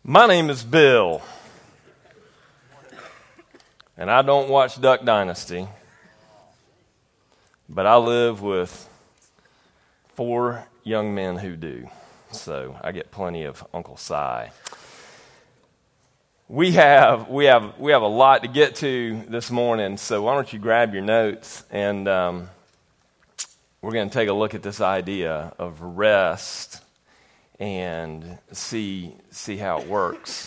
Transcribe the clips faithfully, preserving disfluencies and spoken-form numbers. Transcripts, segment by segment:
My name is Bill, and I don't watch Duck Dynasty, but I live with four young men who do, so I get plenty of Uncle Si. We have we have we have a lot to get to this morning, so why don't you grab your notes, and um, we're going to take a look at this idea of rest and see see how it works.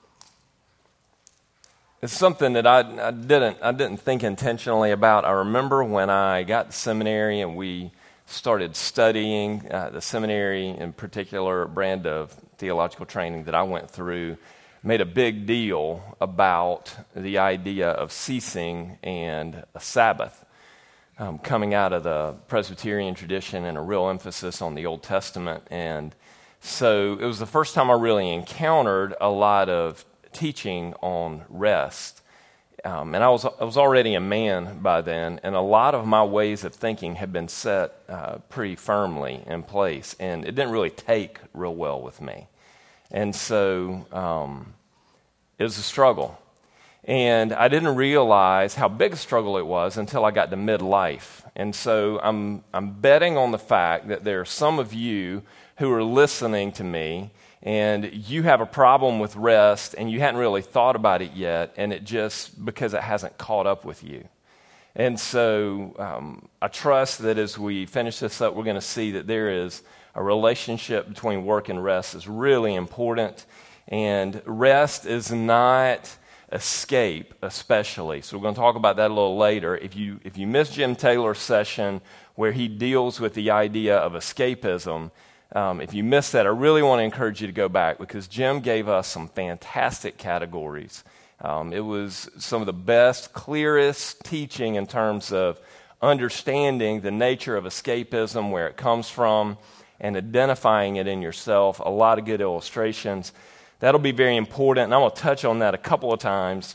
It's something that I, I didn't I didn't think intentionally about. I remember when I got to seminary and we started studying uh, the seminary, in particular, brand of theological training that I went through, made a big deal about the idea of ceasing and a Sabbath, um, coming out of the Presbyterian tradition and a real emphasis on the Old Testament. And so it was the first time I really encountered a lot of teaching on rest. Um, and I was I was already a man by then, and a lot of my ways of thinking had been set uh, pretty firmly in place, and it didn't really take real well with me. And so um, it was a struggle. And I didn't realize how big a struggle it was until I got to midlife. And so I'm I'm betting on the fact that there are some of you who are listening to me, and you have a problem with rest, and you hadn't really thought about it yet, and it just, because it hasn't caught up with you. And so um, I trust that as we finish this up, we're going to see that there is a relationship between work and rest is really important, and rest is not escape, especially. So we're going to talk about that a little later. If you if you missed Jim Taylor's session where he deals with the idea of escapism, Um, if you missed that, I really want to encourage you to go back, because Jim gave us some fantastic categories. Um, it was some of the best, clearest teaching in terms of understanding the nature of escapism, where it comes from, and identifying it in yourself. A lot of good illustrations. That'll be very important, and I'm going to touch on that a couple of times.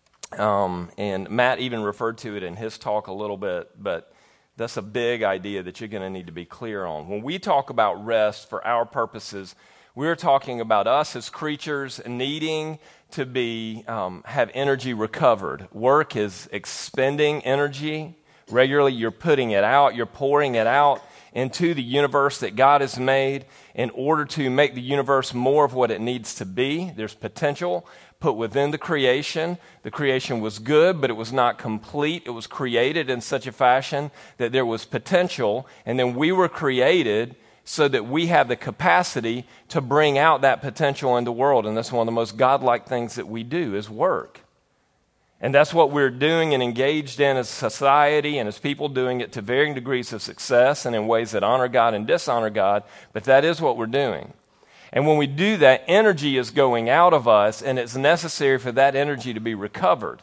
Um, and Matt even referred to it in his talk a little bit, but that's a big idea that you're going to need to be clear on. When we talk about rest for our purposes, we're talking about us as creatures needing to be um, have energy recovered. Work is expending energy regularly. You're putting it out. You're pouring it out into the universe that God has made in order to make the universe more of what it needs to be. There's potential put within the creation. The creation was good, but it was not complete. It was created in such a fashion that there was potential, and then we were created so that we have the capacity to bring out that potential in the world, and that's one of the most godlike things that we do is work. And that's what we're doing and engaged in as a society and as people, doing it to varying degrees of success and in ways that honor God and dishonor God, but that is what we're doing. And when we do that, energy is going out of us, and it's necessary for that energy to be recovered.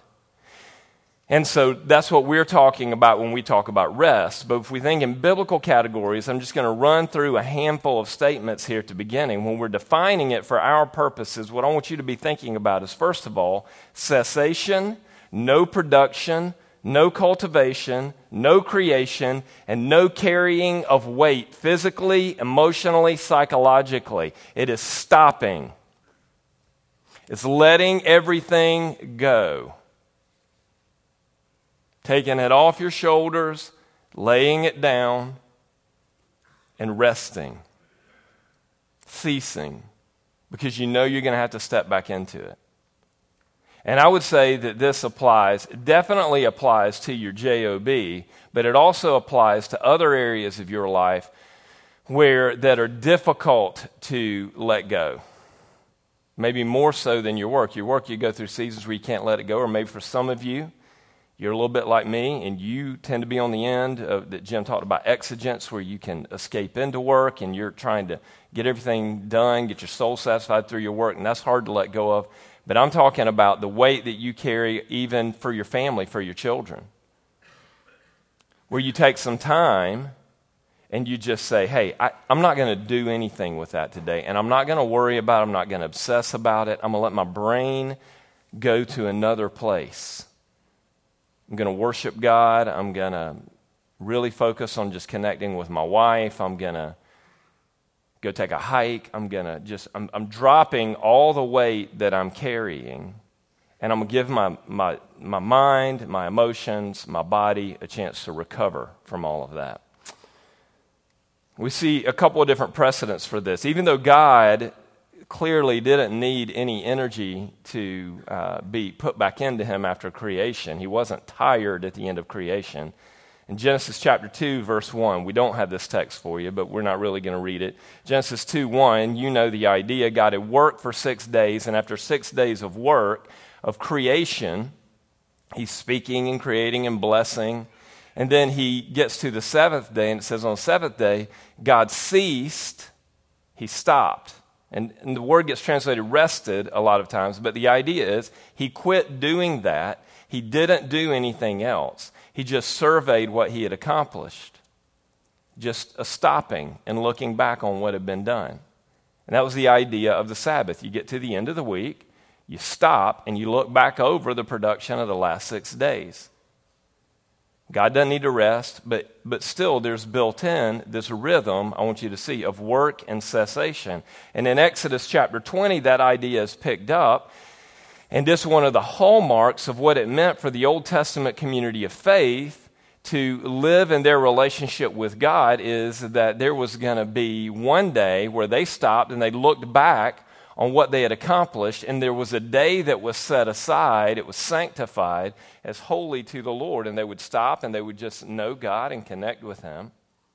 And so that's what we're talking about when we talk about rest. But if we think in biblical categories, I'm just going to run through a handful of statements here at the beginning. When we're defining it for our purposes, what I want you to be thinking about is, first of all, cessation, no production, no cultivation, no creation, and no carrying of weight physically, emotionally, psychologically. It is stopping. It's letting everything go. Taking it off your shoulders, laying it down, and resting. Ceasing. Because you know you're going to have to step back into it. And I would say that this applies, definitely applies to your job, but it also applies to other areas of your life where that are difficult to let go. Maybe more so than your work. Your work, you go through seasons where you can't let it go, or maybe for some of you, you're a little bit like me, and you tend to be on the end of, that Jim talked about, exigence, where you can escape into work, and you're trying to get everything done, get your soul satisfied through your work, and that's hard to let go of. But I'm talking about the weight that you carry even for your family, for your children, where you take some time and you just say, hey, I, I'm not going to do anything with that today, and I'm not going to worry about it. I'm not going to obsess about it. I'm going to let my brain go to another place. I'm going to worship God. I'm going to really focus on just connecting with my wife. I'm going to go take a hike. I'm going to just, I'm, I'm dropping all the weight that I'm carrying, and I'm going to give my, my, my mind, my emotions, my body a chance to recover from all of that. We see a couple of different precedents for this. Even though God clearly didn't need any energy to uh, be put back into him after creation, he wasn't tired at the end of creation. In Genesis chapter two, verse one, we don't have this text for you, but we're not really going to read it. Genesis two one, you know the idea. God had worked for six days, and after six days of work, of creation, he's speaking and creating and blessing. And then he gets to the seventh day, and it says on the seventh day, God ceased, he stopped. And, and the word gets translated rested a lot of times, but the idea is he quit doing that. He didn't do anything else. He just surveyed what he had accomplished, just a stopping and looking back on what had been done. And that was the idea of the Sabbath. You get to the end of the week, you stop, and you look back over the production of the last six days. God doesn't need to rest, but, but still there's built in this rhythm, I want you to see, of work and cessation. And in Exodus chapter twenty, that idea is picked up. And this is one of the hallmarks of what it meant for the Old Testament community of faith to live in their relationship with God, is that there was going to be one day where they stopped and they looked back on what they had accomplished, and there was a day that was set aside, it was sanctified as holy to the Lord, and they would stop and they would just know God and connect with him.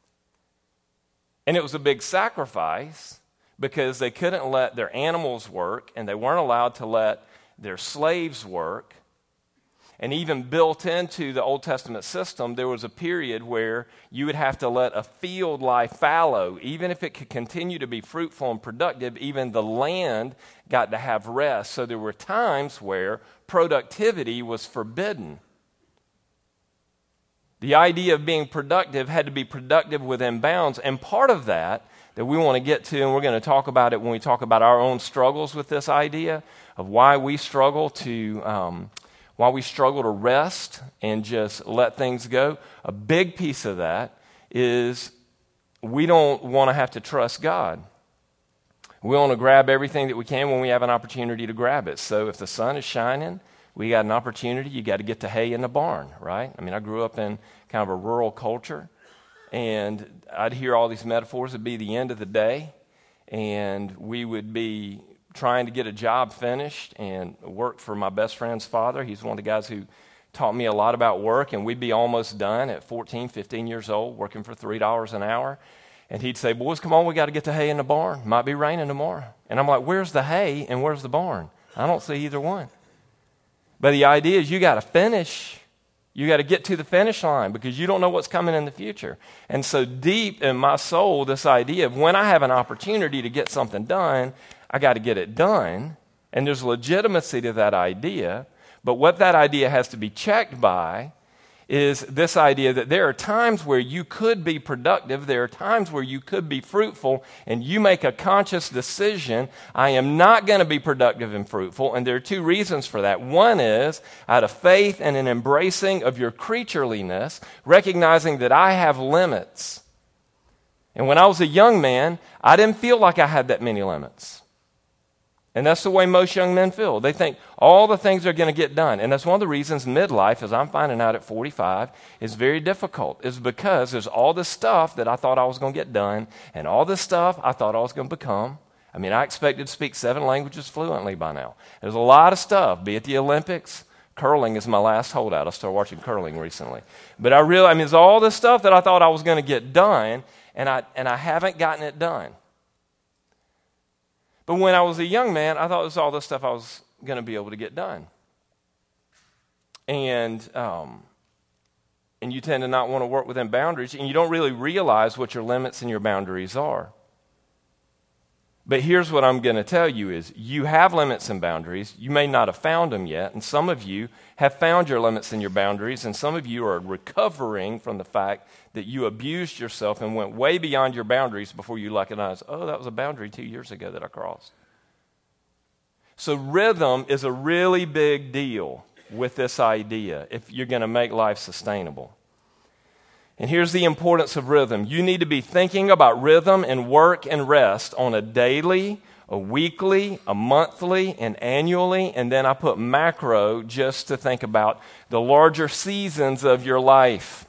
And it was a big sacrifice because they couldn't let their animals work, and they weren't allowed to let their slaves work. And even built into the Old Testament system, there was a period where you would have to let a field lie fallow. Even if it could continue to be fruitful and productive, even the land got to have rest. So there were times where productivity was forbidden. The idea of being productive had to be productive within bounds. And part of that, that we want to get to, and we're going to talk about it when we talk about our own struggles with this idea of why we struggle to... Um, While we struggle to rest and just let things go, a big piece of that is we don't want to have to trust God. We want to grab everything that we can when we have an opportunity to grab it. So if the sun is shining, we got an opportunity, you got to get the hay in the barn, right? I mean, I grew up in kind of a rural culture, and I'd hear all these metaphors. It'd be the end of the day, and we would be trying to get a job finished and work for my best friend's father. He's one of the guys who taught me a lot about work, and we'd be almost done at fourteen, fifteen years old, working for three dollars an hour. And he'd say, boys, come on, we got to get the hay in the barn. Might be raining tomorrow. And I'm like, where's the hay and where's the barn? I don't see either one. But the idea is you got to finish. You got to get to the finish line because you don't know what's coming in the future. And so deep in my soul, this idea of when I have an opportunity to get something done, I got to get it done, and there's legitimacy to that idea, but what that idea has to be checked by is this idea that there are times where you could be productive, there are times where you could be fruitful, and you make a conscious decision, I am not going to be productive and fruitful, and there are two reasons for that. One is out of faith and an embracing of your creatureliness, recognizing that I have limits. And when I was a young man, I didn't feel like I had that many limits. And that's the way most young men feel. They think all the things are going to get done. And that's one of the reasons midlife, as I'm finding out at forty-five, is very difficult. Is because there's all this stuff that I thought I was going to get done, and all this stuff I thought I was going to become. I mean, I expected to speak seven languages fluently by now. There's a lot of stuff, be it the Olympics. Curling is my last holdout. I started watching curling recently. But I realized, I mean, there's all this stuff that I thought I was going to get done, and I and I haven't gotten it done. But when I was a young man, I thought it was all this stuff I was going to be able to get done. And um, and you tend to not want to work within boundaries, and you don't really realize what your limits and your boundaries are. But here's what I'm going to tell you is you have limits and boundaries. You may not have found them yet, and some of you have found your limits and your boundaries, and some of you are recovering from the fact that you abused yourself and went way beyond your boundaries before you recognized, oh, that was a boundary two years ago that I crossed. So rhythm is a really big deal with this idea if you're going to make life sustainable. And here's the importance of rhythm. You need to be thinking about rhythm and work and rest on a daily, a weekly, a monthly, and annually. And then I put macro just to think about the larger seasons of your life.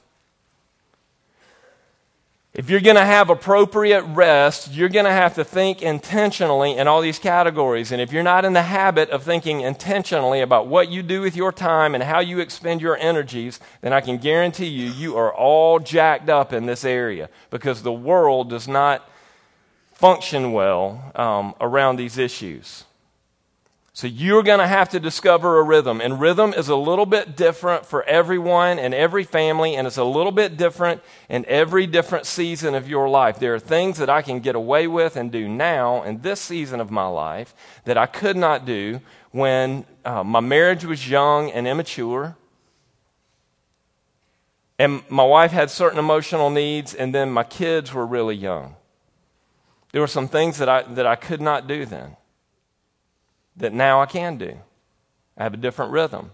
If you're going to have appropriate rest, you're going to have to think intentionally in all these categories. And if you're not in the habit of thinking intentionally about what you do with your time and how you expend your energies, then I can guarantee you, you are all jacked up in this area because the world does not function well um, around these issues. So you're going to have to discover a rhythm. And rhythm is a little bit different for everyone and every family, and it's a little bit different in every different season of your life. There are things that I can get away with and do now in this season of my life that I could not do when uh, my marriage was young and immature, and my wife had certain emotional needs, and then my kids were really young. There were some things that I that I could not do then that now I can do. I have a different rhythm.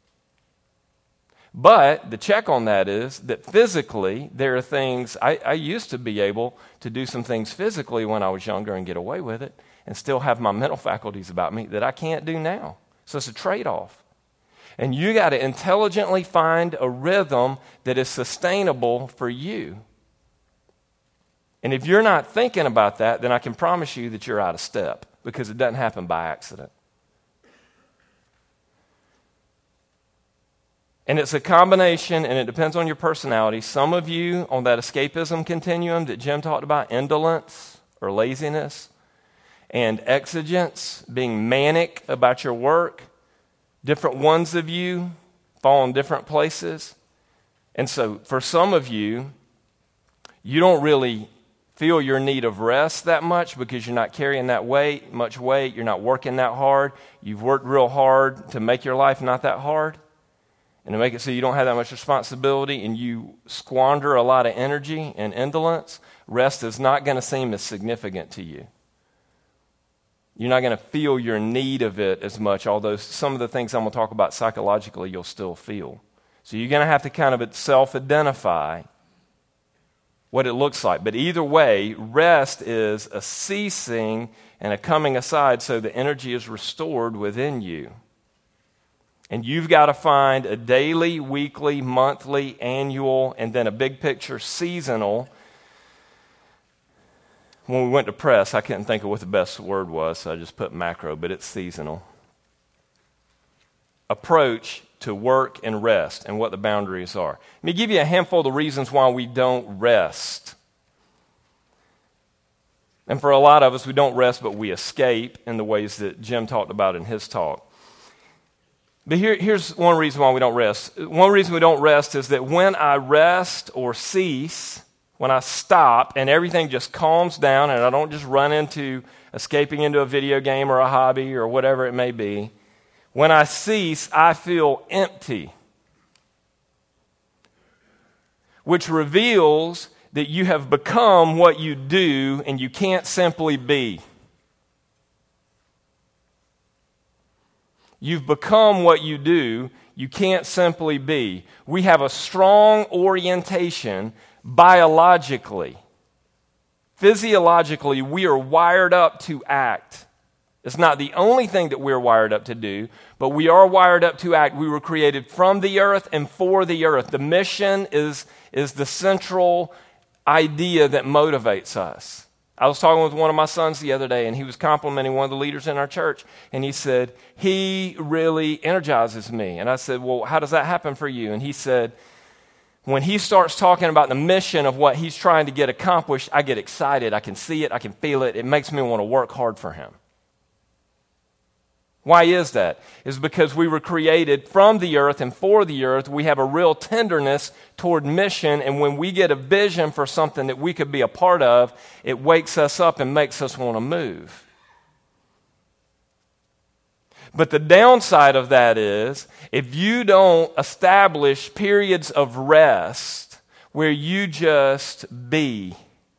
But the check on that is that physically, there are things, I, I used to be able to do some things physically when I was younger and get away with it and still have my mental faculties about me that I can't do now. So it's a trade-off. And you got to intelligently find a rhythm that is sustainable for you. And if you're not thinking about that, then I can promise you that you're out of step, because it doesn't happen by accident. And it's a combination, and it depends on your personality. Some of you on that escapism continuum that Jim talked about, indolence or laziness, and exigence, being manic about your work. Different ones of you fall in different places. And so for some of you, you don't really feel your need of rest that much because you're not carrying that weight, much weight. You're not working that hard. You've worked real hard to make your life not that hard and to make it so you don't have that much responsibility, and you squander a lot of energy and indolence. Rest is not going to seem as significant to you. You're not going to feel your need of it as much, although some of the things I'm going to talk about psychologically you'll still feel. So you're going to have to kind of self-identify what it looks like. But either way, rest is a ceasing and a coming aside so the energy is restored within you. And you've got to find a daily, weekly, monthly, annual, and then a big picture seasonal. When we went to press, I couldn't think of what the best word was, so I just put macro, but it's seasonal. Approach to work and rest and what the boundaries are. Let me give you a handful of the reasons why we don't rest. And for a lot of us, we don't rest, but we escape in the ways that Jim talked about in his talk. But here, here's one reason why we don't rest. One reason we don't rest is that when I rest or cease, when I stop and everything just calms down and I don't just run into escaping into a video game or a hobby or whatever it may be, when I cease, I feel empty, which reveals that you have become what you do and you can't simply be. You've become what you do, you can't simply be. We have a strong orientation biologically. Physiologically, we are wired up to act. It's not the only thing that we're wired up to do, but we are wired up to act. We were created from the earth and for the earth. The mission is, is the central idea that motivates us. I was talking with one of my sons the other day, and he was complimenting one of the leaders in our church, and he said, he really energizes me. And I said, well, how does that happen for you? And he said, when he starts talking about the mission of what he's trying to get accomplished, I get excited. I can see it. I can feel it. It makes me want to work hard for him. Why is that? It's because we were created from the earth and for the earth. We have a real tenderness toward mission, and when we get a vision for something that we could be a part of, it wakes us up and makes us want to move. But the downside of that is, if you don't establish periods of rest where you just be,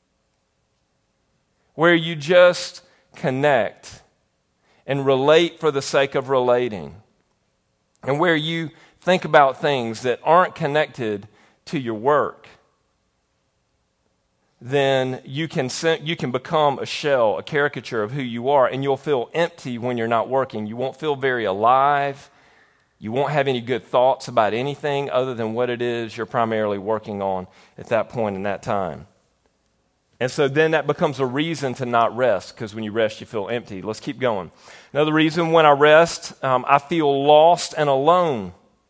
where you just connect and relate for the sake of relating, and where you think about things that aren't connected to your work then you can you can become a shell, a caricature of who you are, and you'll feel empty when you're not working. You won't feel very alive. You won't have any good thoughts about anything other than what it is you're primarily working on at that point in that time. And so then that becomes a reason to not rest, because when you rest, you feel empty. Let's keep going. Another reason, when I rest, um, I feel lost and alone.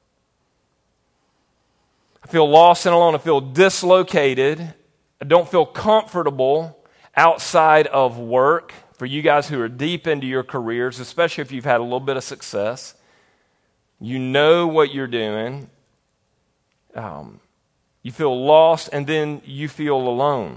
I feel lost and alone. I feel dislocated. I don't feel comfortable outside of work. For you guys who are deep into your careers, especially if you've had a little bit of success, you know what you're doing. Um, you feel lost, and then you feel alone.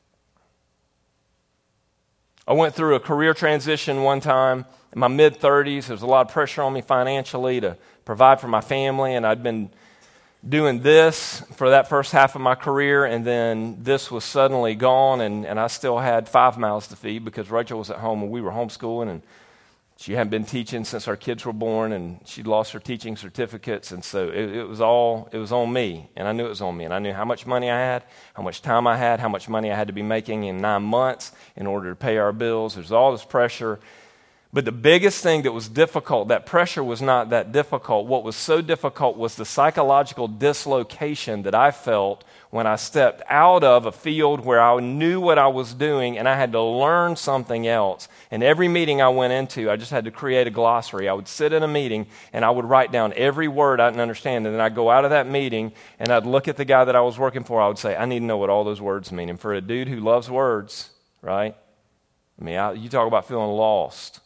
I went through a career transition one time in my mid-thirties. There was a lot of pressure on me financially to provide for my family, and I'd been doing this for that first half of my career, and then this was suddenly gone, and, and I still had five mouths to feed because Rachel was at home and we were homeschooling, and she hadn't been teaching since our kids were born, and she'd lost her teaching certificates, and so it, it was all, it was on me, and I knew it was on me, and I knew how much money I had, how much time I had, how much money I had to be making in nine months in order to pay our bills. There's all this pressure. But the biggest thing that was difficult, that pressure was not that difficult. What was so difficult was the psychological dislocation that I felt when I stepped out of a field where I knew what I was doing and I had to learn something else. And every meeting I went into, I just had to create a glossary. I would sit in a meeting and I would write down every word I didn't understand. And then I'd go out of that meeting and I'd look at the guy that I was working for. I would say, I need to know what all those words mean. And for a dude who loves words, right? I mean, I, you talk about feeling lost.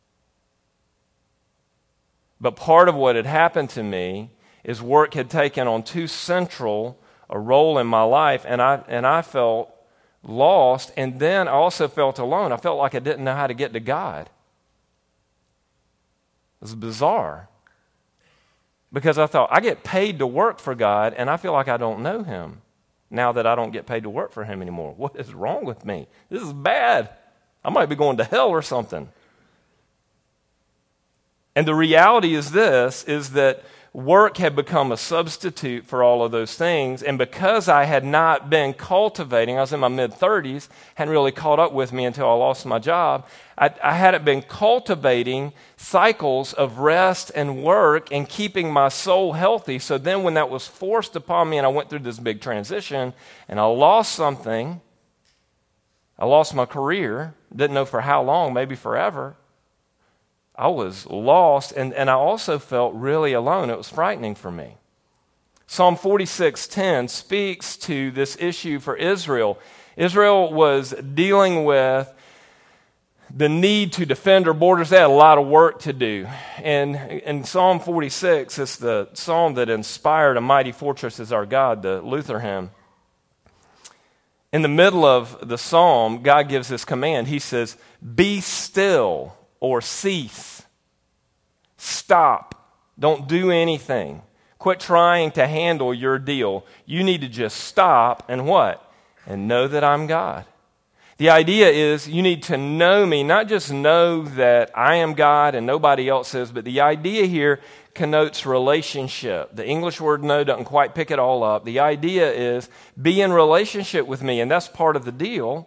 But part of what had happened to me is work had taken on too central a role in my life, and I and I felt lost, and then I also felt alone. I felt like I didn't know how to get to God. It was bizarre. Because I thought, I get paid to work for God, and I feel like I don't know Him now that I don't get paid to work for Him anymore. What is wrong with me? This is bad. I might be going to hell or something. And the reality is this, is that work had become a substitute for all of those things. And because I had not been cultivating, I was in my mid-thirties, hadn't really caught up with me until I lost my job. I, I hadn't been cultivating cycles of rest and work and keeping my soul healthy. So then when that was forced upon me and I went through this big transition and I lost something, I lost my career, didn't know for how long, maybe forever. I was lost, and, and I also felt really alone. It was frightening for me. Psalm forty-six ten speaks to this issue for Israel. Israel was dealing with the need to defend her borders. They had a lot of work to do. And in Psalm forty-six, it's the psalm that inspired A Mighty Fortress Is Our God, the Luther hymn. In the middle of the psalm, God gives this command. He says, "Be still," or cease. Stop. Don't do anything. Quit trying to handle your deal. You need to just stop and what? And know that I'm God. The idea is you need to know me, not just know that I am God and nobody else is, but the idea here connotes relationship. The English word know doesn't quite pick it all up. The idea is be in relationship with me, and that's part of the deal.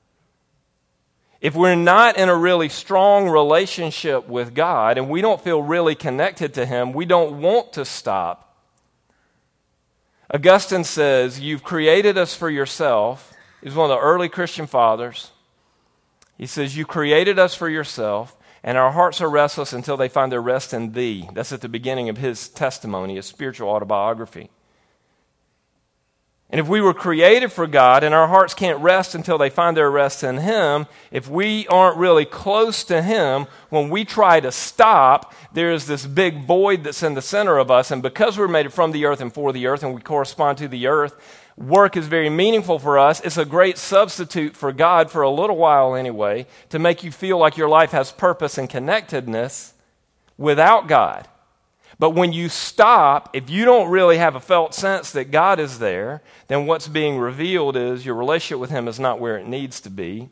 If we're not in a really strong relationship with God and we don't feel really connected to Him, we don't want to stop. Augustine says, you've created us for yourself. He's one of the early Christian fathers. He says, you created us for yourself, and our hearts are restless until they find their rest in Thee. That's at the beginning of his testimony, his spiritual autobiography. And if we were created for God and our hearts can't rest until they find their rest in Him, if we aren't really close to Him, when we try to stop, there is this big void that's in the center of us. And because we're made from the earth and for the earth and we correspond to the earth, work is very meaningful for us. It's a great substitute for God for a little while anyway, to make you feel like your life has purpose and connectedness without God. But when you stop, if you don't really have a felt sense that God is there, then what's being revealed is your relationship with Him is not where it needs to be.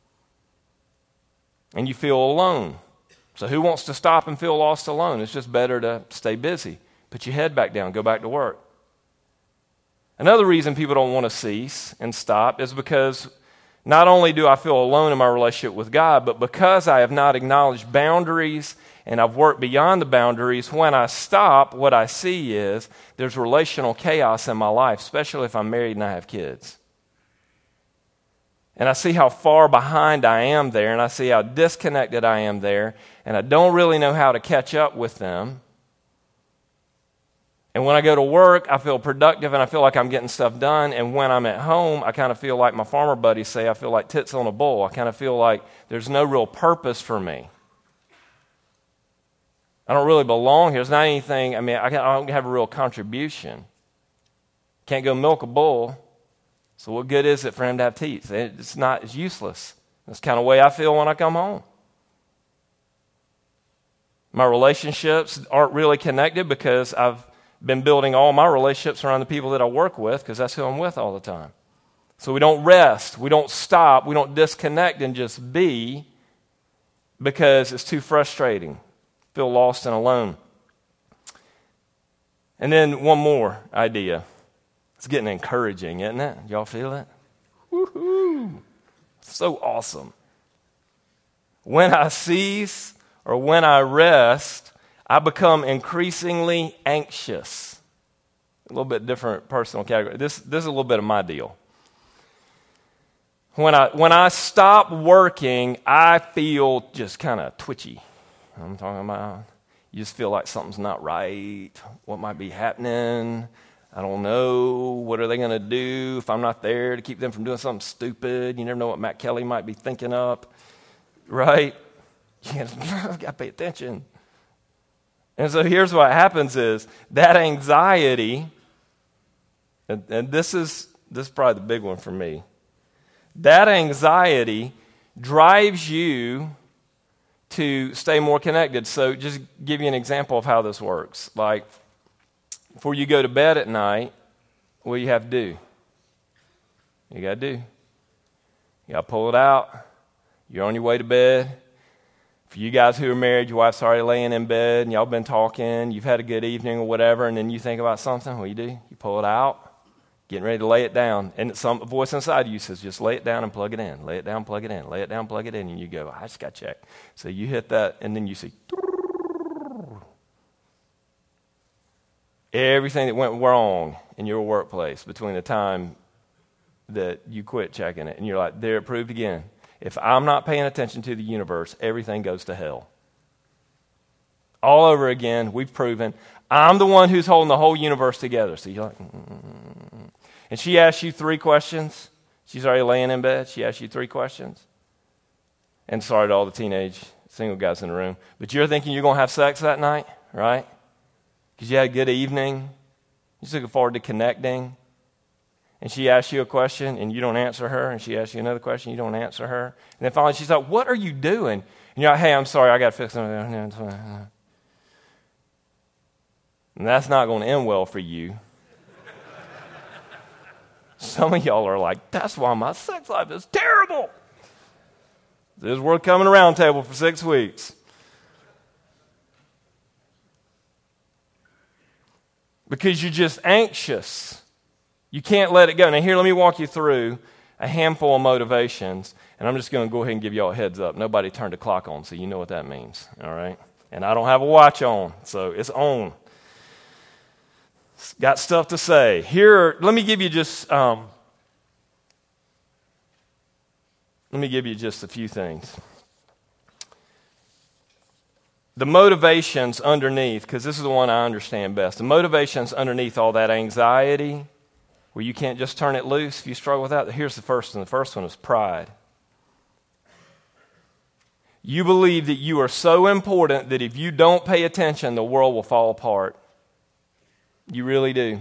And you feel alone. So who wants to stop and feel lost alone? It's just better to stay busy. Put your head back down, go back to work. Another reason people don't want to cease and stop is because not only do I feel alone in my relationship with God, but because I have not acknowledged boundaries and I've worked beyond the boundaries, when I stop, what I see is there's relational chaos in my life, especially if I'm married and I have kids. And I see how far behind I am there, and I see how disconnected I am there, and I don't really know how to catch up with them. And when I go to work, I feel productive and I feel like I'm getting stuff done. And when I'm at home, I kind of feel like my farmer buddies say, I feel like tits on a bull. I kind of feel like there's no real purpose for me. I don't really belong here. There's not anything, I mean, I don't have a real contribution. Can't go milk a bull. So what good is it for him to have teeth? It's not, it's useless. That's the kind of way I feel when I come home. My relationships aren't really connected because I've been building all my relationships around the people that I work with because that's who I'm with all the time. So we don't rest, we don't stop, we don't disconnect and just be because it's too frustrating. Feel lost and alone. And then one more idea. It's getting encouraging, isn't it? Y'all feel it? Woohoo! So awesome. When I cease or when I rest, I become increasingly anxious. A little bit different personal category. This, this is a little bit of my deal. When I, when I stop working, I feel just kind of twitchy. I'm talking about, you just feel like something's not right. What might be happening? I don't know. What are they going to do if I'm not there to keep them from doing something stupid? You never know what Matt Kelly might be thinking up, right? You got to pay attention. And so here's what happens is that anxiety, and, and this is this is probably the big one for me, that anxiety drives you to stay more connected. So just give you an example of how this works. Like, before you go to bed at night, what do you have to do? You got to do. You got to pull it out. You're on your way to bed. For you guys who are married, your wife's already laying in bed, and y'all been talking, you've had a good evening or whatever, and then you think about something, what do you do? You pull it out, getting ready to lay it down. And some voice inside you says, just lay it down and plug it in. Lay it down, plug it in. Lay it down, plug it in. And you go, I just got to check. So you hit that, and then you see everything that went wrong in your workplace between the time that you quit checking it. And you're like, there it proved again. If I'm not paying attention to the universe, everything goes to hell. All over again, we've proven I'm the one who's holding the whole universe together. So you're like, mm-hmm. And she asks you three questions. She's already laying in bed. She asks you three questions. And sorry to all the teenage single guys in the room, but you're thinking you're going to have sex that night, right? Because you had a good evening. You're looking forward to connecting. And she asks you a question, and you don't answer her. And she asks you another question, you don't answer her. And then finally she's like, what are you doing? And you're like, hey, I'm sorry, I got to fix something. And that's not going to end well for you. Some of y'all are like, that's why my sex life is terrible. This is worth coming around table for six weeks. Because you're just anxious. You can't let it go. Now here, let me walk you through a handful of motivations, and I'm just going to go ahead and give you all a heads up. Nobody turned the clock on, so you know what that means, all right? And I don't have a watch on, so it's on. It's got stuff to say. Here, let me give you just, um, let me give you just a few things. The motivations underneath, because this is the one I understand best, the motivations underneath all that anxiety, where you can't just turn it loose if you struggle with that. Here's the first one. The first one is pride. You believe that you are so important that if you don't pay attention, the world will fall apart. You really do.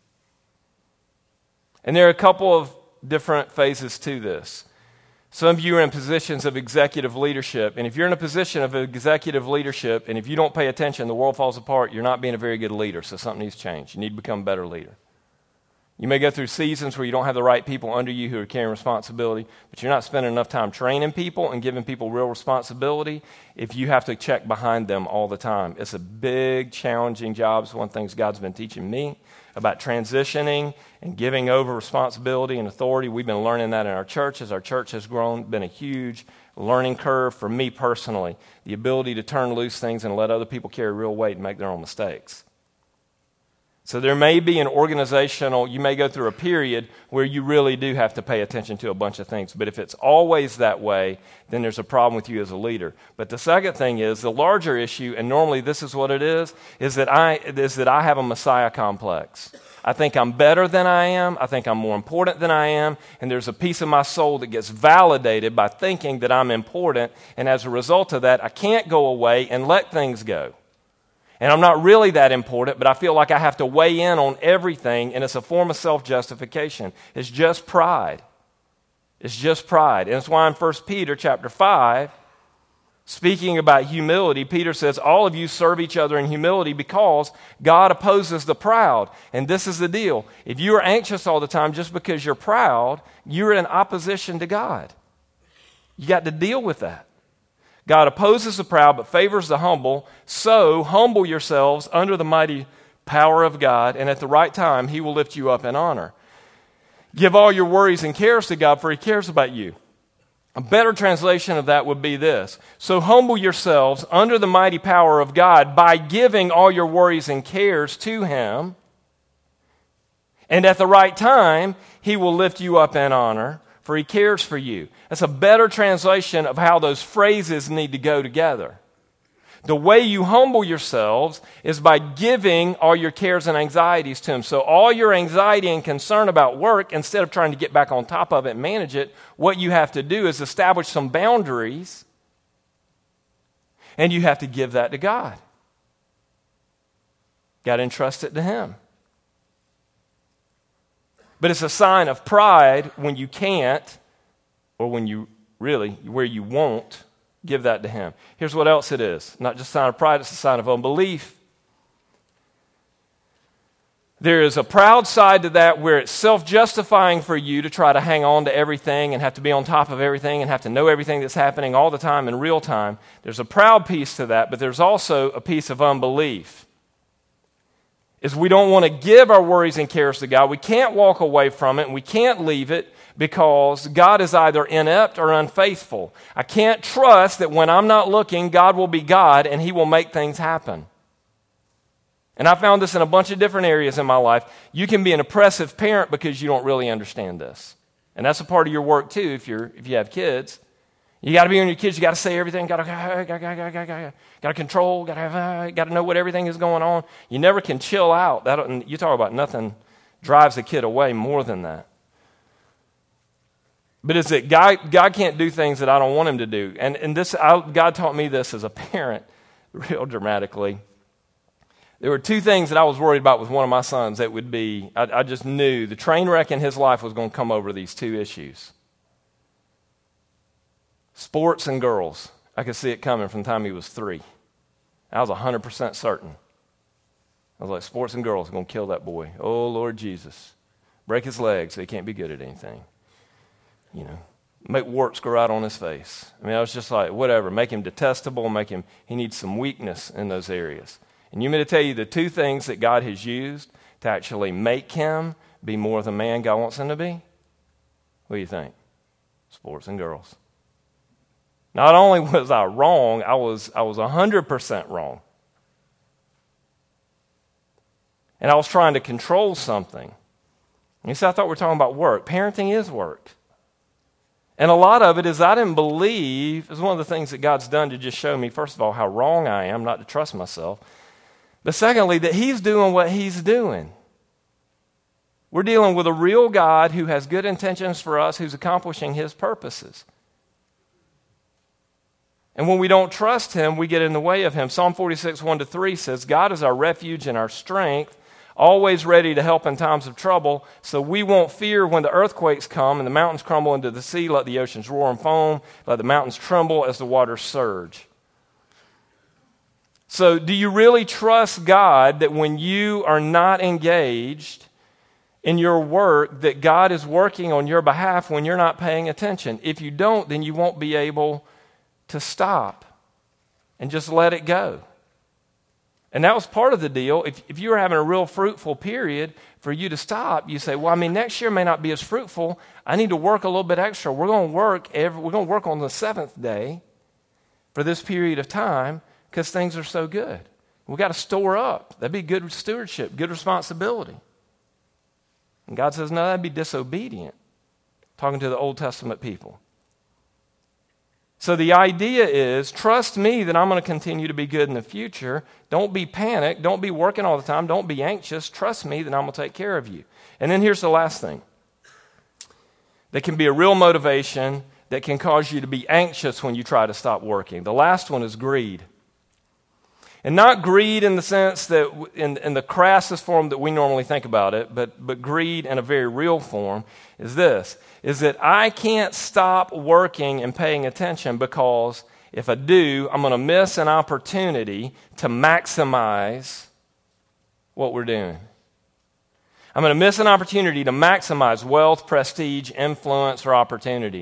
And there are a couple of different phases to this. Some of you are in positions of executive leadership, and if you're in a position of executive leadership, and if you don't pay attention, the world falls apart, you're not being a very good leader, so something needs to change. You need to become a better leader. You may go through seasons where you don't have the right people under you who are carrying responsibility, but you're not spending enough time training people and giving people real responsibility if you have to check behind them all the time. It's a big, challenging job. It's one of the things God's been teaching me about transitioning and giving over responsibility and authority. We've been learning that in our church as our church has grown. Been a huge learning curve for me personally. The ability to turn loose things and let other people carry real weight and make their own mistakes. So there may be an organizational, you may go through a period where you really do have to pay attention to a bunch of things. But if it's always that way, then there's a problem with you as a leader. But the second thing is, the larger issue, and normally this is what it is, is that I, is that I have a Messiah complex. I think I'm better than I am. I think I'm more important than I am. And there's a piece of my soul that gets validated by thinking that I'm important. And as a result of that, I can't go away and let things go. And I'm not really that important, but I feel like I have to weigh in on everything, and it's a form of self-justification. It's just pride. It's just pride. And that's why in First Peter chapter five, speaking about humility, Peter says, all of you serve each other in humility because God opposes the proud. And this is the deal. If you are anxious all the time just because you're proud, you're in opposition to God. You got to deal with that. God opposes the proud but favors the humble. So humble yourselves under the mighty power of God, and at the right time he will lift you up in honor. Give all your worries and cares to God, for he cares about you. A better translation of that would be this. So humble yourselves under the mighty power of God by giving all your worries and cares to him, and at the right time he will lift you up in honor, for he cares for you. That's a better translation of how those phrases need to go together. The way you humble yourselves is by giving all your cares and anxieties to him. So all your anxiety and concern about work, instead of trying to get back on top of it and manage it, what you have to do is establish some boundaries, and you have to give that to God. Got to entrust it to him. But it's a sign of pride when you can't, or when you really, where you won't, give that to him. Here's what else it is. Not just a sign of pride, it's a sign of unbelief. There is a proud side to that where it's self-justifying for you to try to hang on to everything and have to be on top of everything and have to know everything that's happening all the time in real time. There's a proud piece to that, but there's also a piece of unbelief. Is we don't want to give our worries and cares to God. We can't walk away from it, and we can't leave it because God is either inept or unfaithful. I can't trust that when I'm not looking, God will be God and he will make things happen. And I found this in a bunch of different areas in my life. You can be an oppressive parent because you don't really understand this. And that's a part of your work too if you're if you have kids. You got to be on your kids. You got to say everything. Got to got got got got got got to control. Got to have. Got to know what everything is going on. You never can chill out. That you talk about nothing drives a kid away more than that. But is it God? God can't do things that I don't want him to do. And and this I, God taught me this as a parent, real dramatically. There were two things that I was worried about with one of my sons. That would be I, I just knew the train wreck in his life was going to come over these two issues. Sports and girls. I could see it coming from the time he was three. I was one hundred percent certain. I was like, sports and girls are going to kill that boy. Oh, Lord Jesus. Break his legs so he can't be good at anything. You know, make warts grow out on his face. I mean, I was just like, whatever. Make him detestable. Make him, he needs some weakness in those areas. And you mean to tell you the two things that God has used to actually make him be more the man God wants him to be? What do you think? Sports and girls. Not only was I wrong, I was I was one hundred percent wrong. And I was trying to control something. And you see, I thought we were talking about work. Parenting is work. And a lot of it is I didn't believe, it's one of the things that God's done to just show me, first of all, how wrong I am, not to trust myself. But secondly, that he's doing what he's doing. We're dealing with a real God who has good intentions for us, who's accomplishing his purposes. And when we don't trust him, we get in the way of him. Psalm forty-six, one to three says, God is our refuge and our strength, always ready to help in times of trouble, so we won't fear when the earthquakes come and the mountains crumble into the sea, let the oceans roar and foam, let the mountains tremble as the waters surge. So do you really trust God that when you are not engaged in your work that God is working on your behalf when you're not paying attention. If you don't, then you won't be able to stop and just let it go. And that was part of the deal. If, if you were having a real fruitful period, for you to stop, you say, well, I mean, next year may not be as fruitful. I need to work a little bit extra. We're going to work every, we're going to work on the seventh day for this period of time because things are so good. We've got to store up. That'd be good stewardship, good responsibility. And God says, no, that'd be disobedient. Talking to the Old Testament people. So the idea is, trust me that I'm going to continue to be good in the future. Don't be panicked. Don't be working all the time. Don't be anxious. Trust me that I'm going to take care of you. And then here's the last thing. That can be a real motivation that can cause you to be anxious when you try to stop working. The last one is greed. And not greed in the sense that, in, in the crassest form that we normally think about it, but, but greed in a very real form is this, is that I can't stop working and paying attention because if I do, I'm going to miss an opportunity to maximize what we're doing. I'm going to miss an opportunity to maximize wealth, prestige, influence, or opportunity.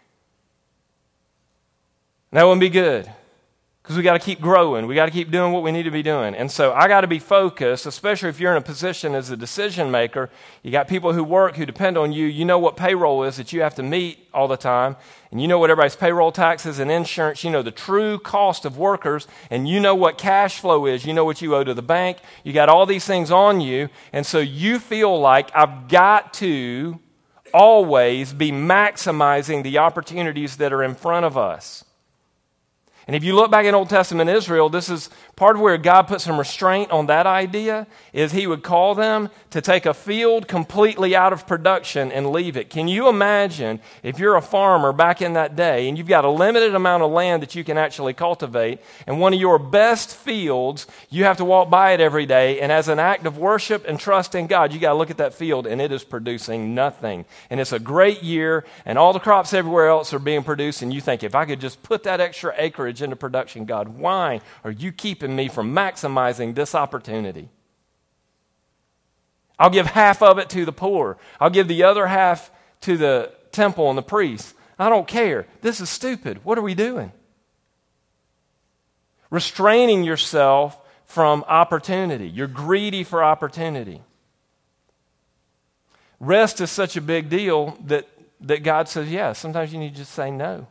And that wouldn't be good. Because we got to keep growing. We got to keep doing what we need to be doing. And so I got to be focused, especially if you're in a position as a decision maker. You got people who work, who depend on you. You know what payroll is that you have to meet all the time. And you know what everybody's payroll taxes and insurance. You know the true cost of workers. And you know what cash flow is. You know what you owe to the bank. You got all these things on you. And so you feel like I've got to always be maximizing the opportunities that are in front of us. And if you look back in Old Testament Israel, this is part of where God put some restraint on that idea, is he would call them to take a field completely out of production and leave it. Can you imagine if you're a farmer back in that day and you've got a limited amount of land that you can actually cultivate, and one of your best fields, you have to walk by it every day, and as an act of worship and trust in God, you got to look at that field and it is producing nothing. And it's a great year and all the crops everywhere else are being produced, and you think, if I could just put that extra acreage into production, God, why are you keeping me from maximizing this opportunity? I'll give half of it to the poor. I'll give the other half to the temple and the priests. I don't care. This is stupid. What are we doing? Restraining yourself from opportunity. You're greedy for opportunity. Rest is such a big deal that, that God says, yeah, sometimes you need to just say no.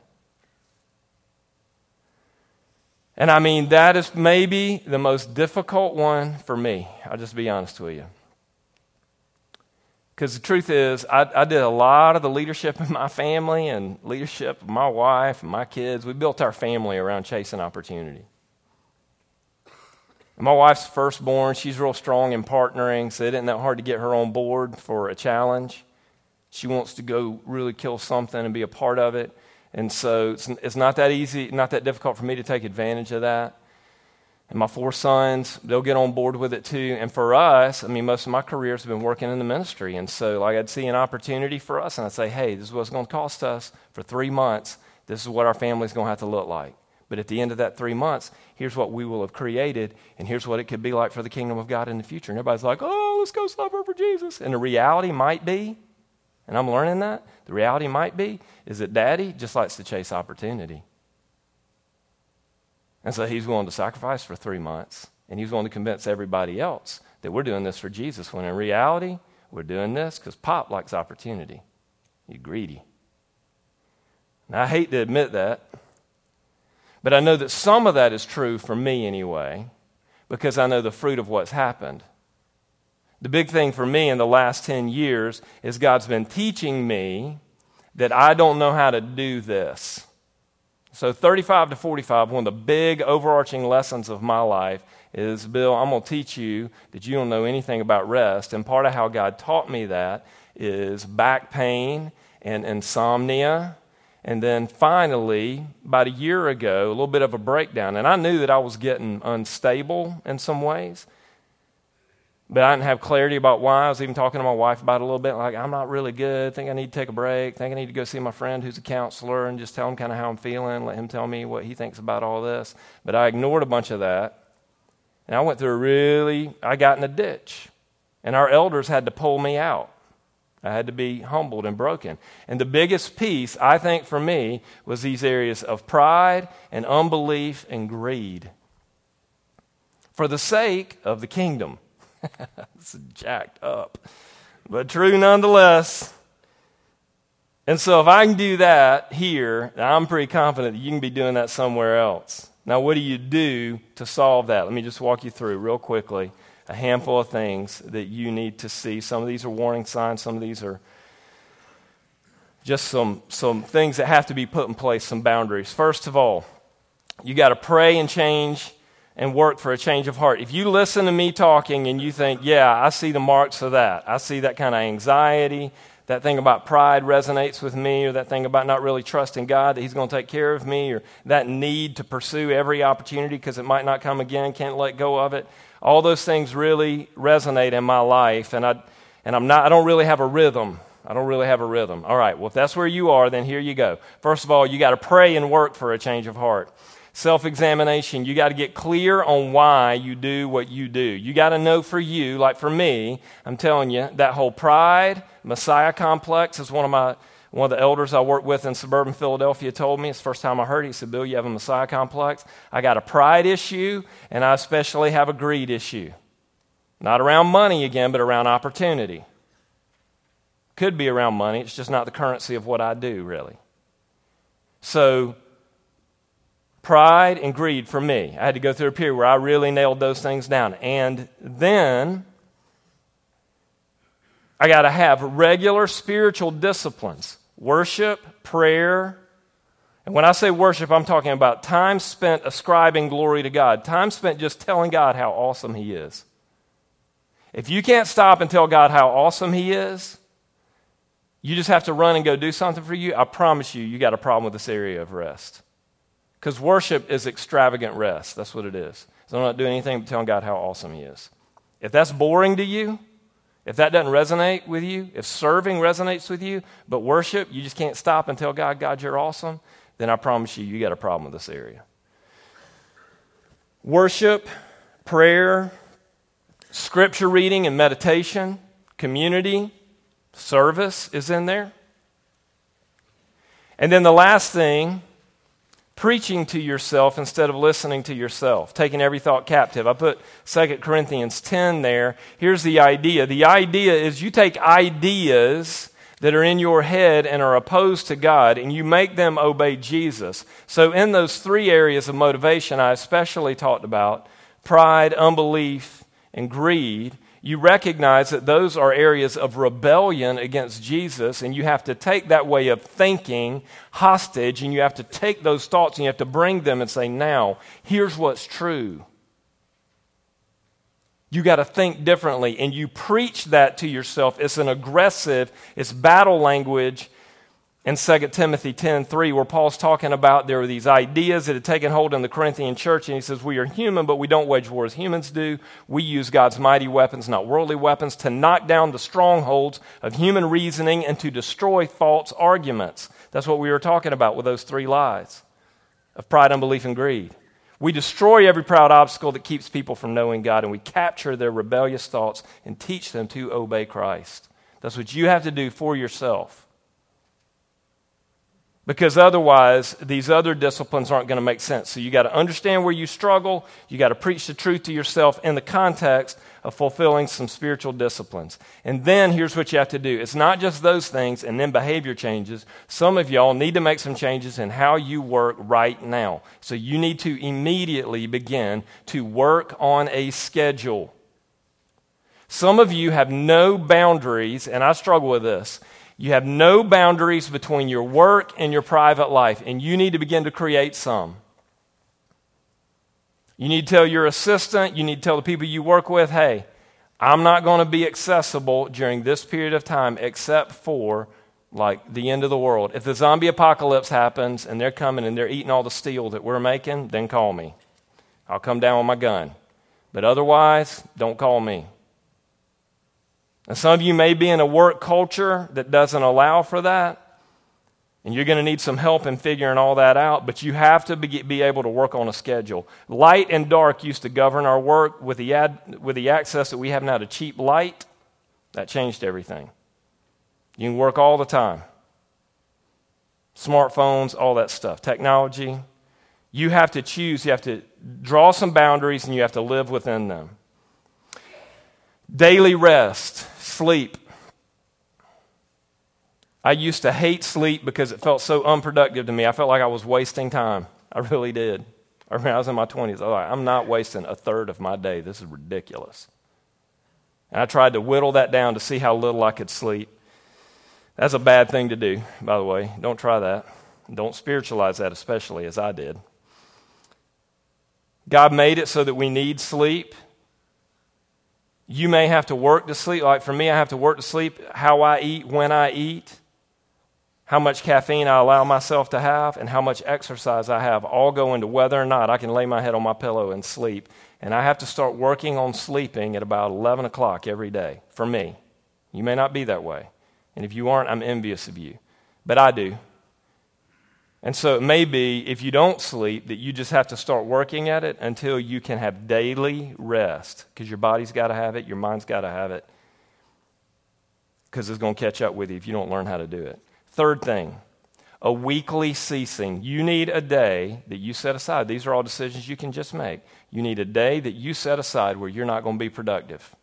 And I mean, that is maybe the most difficult one for me. I'll just be honest with you. Because the truth is, I, I did a lot of the leadership in my family and leadership of my wife and my kids. We built our family around chasing opportunity. And my wife's firstborn. She's real strong in partnering, so it isn't that hard to get her on board for a challenge. She wants to go really kill something and be a part of it. And so it's, it's not that easy, not that difficult for me to take advantage of that. And my four sons, they'll get on board with it too. And for us, I mean, most of my career has been working in the ministry. And so like I'd see an opportunity for us and I'd say, hey, this is what it's going to cost us for three months. This is what our family's going to have to look like. But at the end of that three months, here's what we will have created, and here's what it could be like for the kingdom of God in the future. And everybody's like, oh, let's go suffer for Jesus. And the reality might be, and I'm learning that, the reality might be is that Daddy just likes to chase opportunity. And so he's willing to sacrifice for three months, and he's willing to convince everybody else that we're doing this for Jesus, when in reality, we're doing this because Pop likes opportunity. You're greedy. Now, I hate to admit that, but I know that some of that is true for me anyway, because I know the fruit of what's happened. The big thing for me in the last ten years is God's been teaching me that I don't know how to do this. So thirty-five to forty-five, one of the big overarching lessons of my life is, Bill, I'm going to teach you that you don't know anything about rest. And part of how God taught me that is back pain and insomnia. And then finally, about a year ago, a little bit of a breakdown. And I knew that I was getting unstable in some ways. But I didn't have clarity about why. I was even talking to my wife about it a little bit. Like, I'm not really good. Think I need to take a break. Think I need to go see my friend who's a counselor and just tell him kind of how I'm feeling. Let him tell me what he thinks about all this. But I ignored a bunch of that. And I went through a really, I got in a ditch. And our elders had to pull me out. I had to be humbled and broken. And the biggest piece, I think, for me, was these areas of pride and unbelief and greed. For the sake of the kingdom. This is jacked up, but true nonetheless. And so if I can do that here, I'm pretty confident that you can be doing that somewhere else. Now, what do you do to solve that? Let me just walk you through real quickly a handful of things that you need to see. Some of these are warning signs. Some of these are just some, some things that have to be put in place, some boundaries. First of all, you got to pray and change and work for a change of heart. If you listen to me talking and you think, yeah, I see the marks of that. I see that kind of anxiety. That thing about pride resonates with me, or that thing about not really trusting God, that he's going to take care of me, or that need to pursue every opportunity because it might not come again, can't let go of it. All those things really resonate in my life, and I and I'm not I don't really have a rhythm. I don't really have a rhythm. All right, well, if that's where you are, then here you go. First of all, you got to pray and work for a change of heart. Self-examination, you got to get clear on why you do what you do. You got to know for you, like for me, I'm telling you, that whole pride, Messiah complex, is one of my one of the elders I work with in suburban Philadelphia told me. It's the first time I heard it. He said, Bill, you have a Messiah complex. I got a pride issue, and I especially have a greed issue. Not around money again, but around opportunity. Could be around money. It's just not the currency of what I do, really. So, pride and greed for me. I had to go through a period where I really nailed those things down. And then I got to have regular spiritual disciplines. Worship, prayer. And when I say worship, I'm talking about time spent ascribing glory to God. Time spent just telling God how awesome he is. If you can't stop and tell God how awesome he is, you just have to run and go do something for you, I promise you, you got a problem with this area of rest. Because worship is extravagant rest. That's what it is. So I'm not doing anything but telling God how awesome he is. If that's boring to you, if that doesn't resonate with you, if serving resonates with you, but worship, you just can't stop and tell God, God, you're awesome, then I promise you, you got a problem with this area. Worship, prayer, scripture reading and meditation, community, service is in there. And then the last thing, preaching to yourself instead of listening to yourself, taking every thought captive. I put Second Corinthians ten there. Here's the idea. The idea is you take ideas that are in your head and are opposed to God, and you make them obey Jesus. So in those three areas of motivation I especially talked about, pride, unbelief, and greed, you recognize that those are areas of rebellion against Jesus, and you have to take that way of thinking hostage, and you have to take those thoughts and you have to bring them and say, now, here's what's true. You got to think differently, and you preach that to yourself. It's an aggressive, it's battle language in Second Timothy ten three, where Paul's talking about there were these ideas that had taken hold in the Corinthian church, and he says, we are human, but we don't wage war as humans do. We use God's mighty weapons, not worldly weapons, to knock down the strongholds of human reasoning and to destroy false arguments. That's what we were talking about with those three lies of pride, unbelief, and greed. We destroy every proud obstacle that keeps people from knowing God, and we capture their rebellious thoughts and teach them to obey Christ. That's what you have to do for yourself. Because otherwise, these other disciplines aren't going to make sense. So you got to understand where you struggle. You got to preach the truth to yourself in the context of fulfilling some spiritual disciplines. And then here's what you have to do. It's not just those things and then behavior changes. Some of y'all need to make some changes in how you work right now. So you need to immediately begin to work on a schedule. Some of you have no boundaries, and I struggle with this. You have no boundaries between your work and your private life, and you need to begin to create some. You need to tell your assistant, you need to tell the people you work with, hey, I'm not going to be accessible during this period of time except for like the end of the world. If the zombie apocalypse happens and they're coming and they're eating all the steel that we're making, then call me. I'll come down with my gun. But otherwise, don't call me. And some of you may be in a work culture that doesn't allow for that, and you're going to need some help in figuring all that out, but you have to be, be able to work on a schedule. Light and dark used to govern our work. With the, ad, with the access that we have now to cheap light, that changed everything. You can work all the time. Smartphones, all that stuff. Technology. You have to choose. You have to draw some boundaries and you have to live within them. Daily rest, sleep. I used to hate sleep because it felt so unproductive to me. I felt like I was wasting time. I really did. I remember I was in my twenties. I was like, I'm not wasting a third of my day. This is ridiculous. And I tried to whittle that down to see how little I could sleep. That's a bad thing to do, by the way. Don't try that. Don't spiritualize that, especially as I did. God made it so that we need sleep. You may have to work to sleep. Like for me, I have to work to sleep. How I eat, when I eat, how much caffeine I allow myself to have, and how much exercise I have all go into whether or not I can lay my head on my pillow and sleep. And I have to start working on sleeping at about eleven o'clock every day, for me. You may not be that way. And if you aren't, I'm envious of you. But I do. And so it may be, if you don't sleep, that you just have to start working at it until you can have daily rest. Because your body's got to have it, your mind's got to have it. Because it's going to catch up with you if you don't learn how to do it. Third thing, a weekly ceasing. You need a day that you set aside. These are all decisions you can just make. You need a day that you set aside where you're not going to be productive.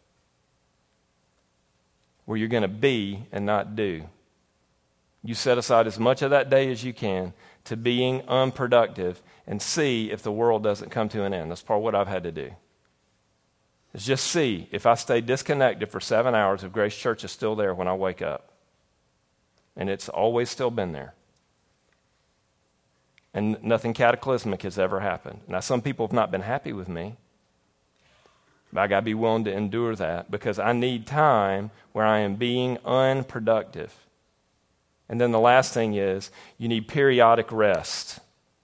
Where you're going to be and not do. You set aside as much of that day as you can to being unproductive and see if the world doesn't come to an end. That's part of what I've had to do. Is just see if I stay disconnected for seven hours if Grace Church is still there when I wake up. And it's always still been there. And nothing cataclysmic has ever happened. Now, some people have not been happy with me. But I got to be willing to endure that because I need time where I am being unproductive. And then the last thing is you need periodic rest.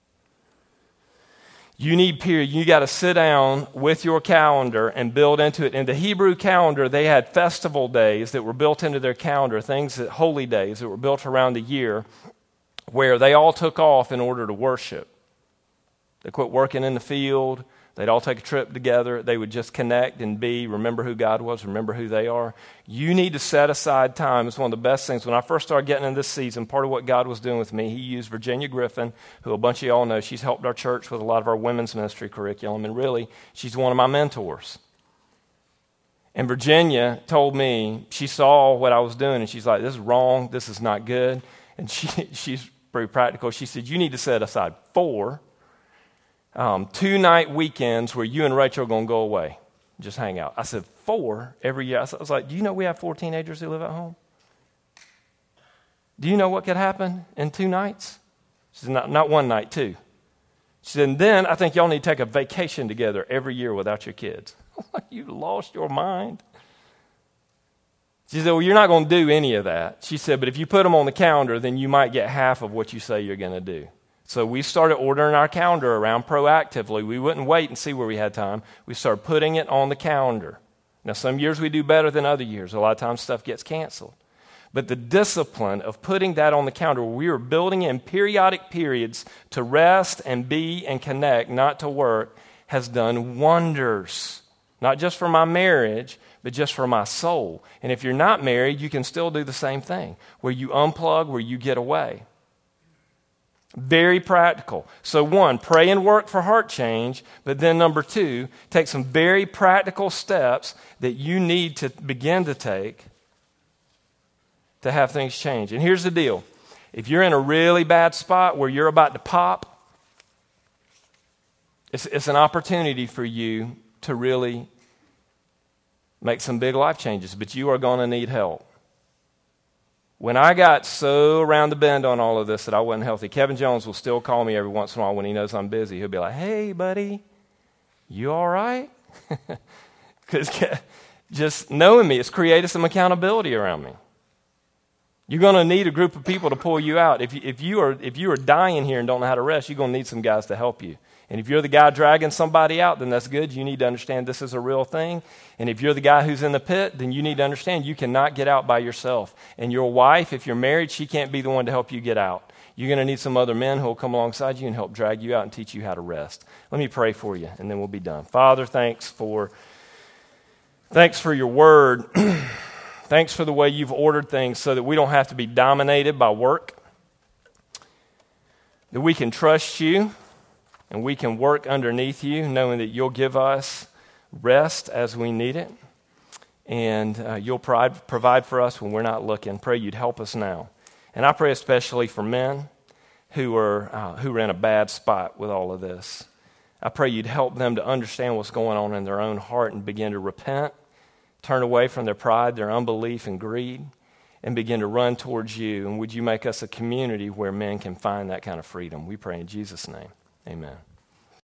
You need period. You got to sit down with your calendar and build into it. In the Hebrew calendar, they had festival days that were built into their calendar, things that holy days that were built around the year, where they all took off in order to worship. They quit working in the field. They'd all take a trip together. They would just connect and be, remember who God was, remember who they are. You need to set aside time. It's one of the best things. When I first started getting in this season, part of what God was doing with me, he used Virginia Griffin, who a bunch of y'all know. She's helped our church with a lot of our women's ministry curriculum, and really, she's one of my mentors. And Virginia told me, she saw what I was doing, and she's like, this is wrong, this is not good. And she she's pretty practical. She said, you need to set aside four Um, two-night weekends where you and Rachel are going to go away, just hang out. I said, four every year? I was like, do you know we have four teenagers who live at home? Do you know what could happen in two nights? She said, not, not one night, two. She said, and then I think y'all need to take a vacation together every year without your kids. I'm like, you lost your mind. She said, well, you're not going to do any of that. She said, but if you put them on the calendar, then you might get half of what you say you're going to do. So we started ordering our calendar around proactively. We wouldn't wait and see where we had time. We started putting it on the calendar. Now, some years we do better than other years. A lot of times stuff gets canceled. But the discipline of putting that on the calendar, where we were building in periodic periods to rest and be and connect, not to work, has done wonders. Not just for my marriage, but just for my soul. And if you're not married, you can still do the same thing, where you unplug, where you get away. Very practical. So one, pray and work for heart change, but then number two, take some very practical steps that you need to begin to take to have things change. And here's the deal. If you're in a really bad spot where you're about to pop, it's, it's an opportunity for you to really make some big life changes, but you are going to need help. When I got so around the bend on all of this that I wasn't healthy, Kevin Jones will still call me every once in a while when he knows I'm busy. He'll be like, hey, buddy, you all right? Because just knowing me, it's created some accountability around me. You're going to need a group of people to pull you out. If you, if you are if you are dying here and don't know how to rest, you're going to need some guys to help you. And if you're the guy dragging somebody out, then that's good. You need to understand this is a real thing. And if you're the guy who's in the pit, then you need to understand you cannot get out by yourself. And your wife, if you're married, she can't be the one to help you get out. You're going to need some other men who will come alongside you and help drag you out and teach you how to rest. Let me pray for you, and then we'll be done. Father, thanks for, thanks for your word. Thanks for the way you've ordered things so that we don't have to be dominated by work, that we can trust you and we can work underneath you, knowing that you'll give us rest as we need it, and uh, you'll provide, provide for us when we're not looking. Pray you'd help us now. And I pray especially for men who are, uh, who are in a bad spot with all of this. I pray you'd help them to understand what's going on in their own heart and begin to repent, turn away from their pride, their unbelief, and greed, and begin to run towards you. And would you make us a community where men can find that kind of freedom? We pray in Jesus' name. Amen.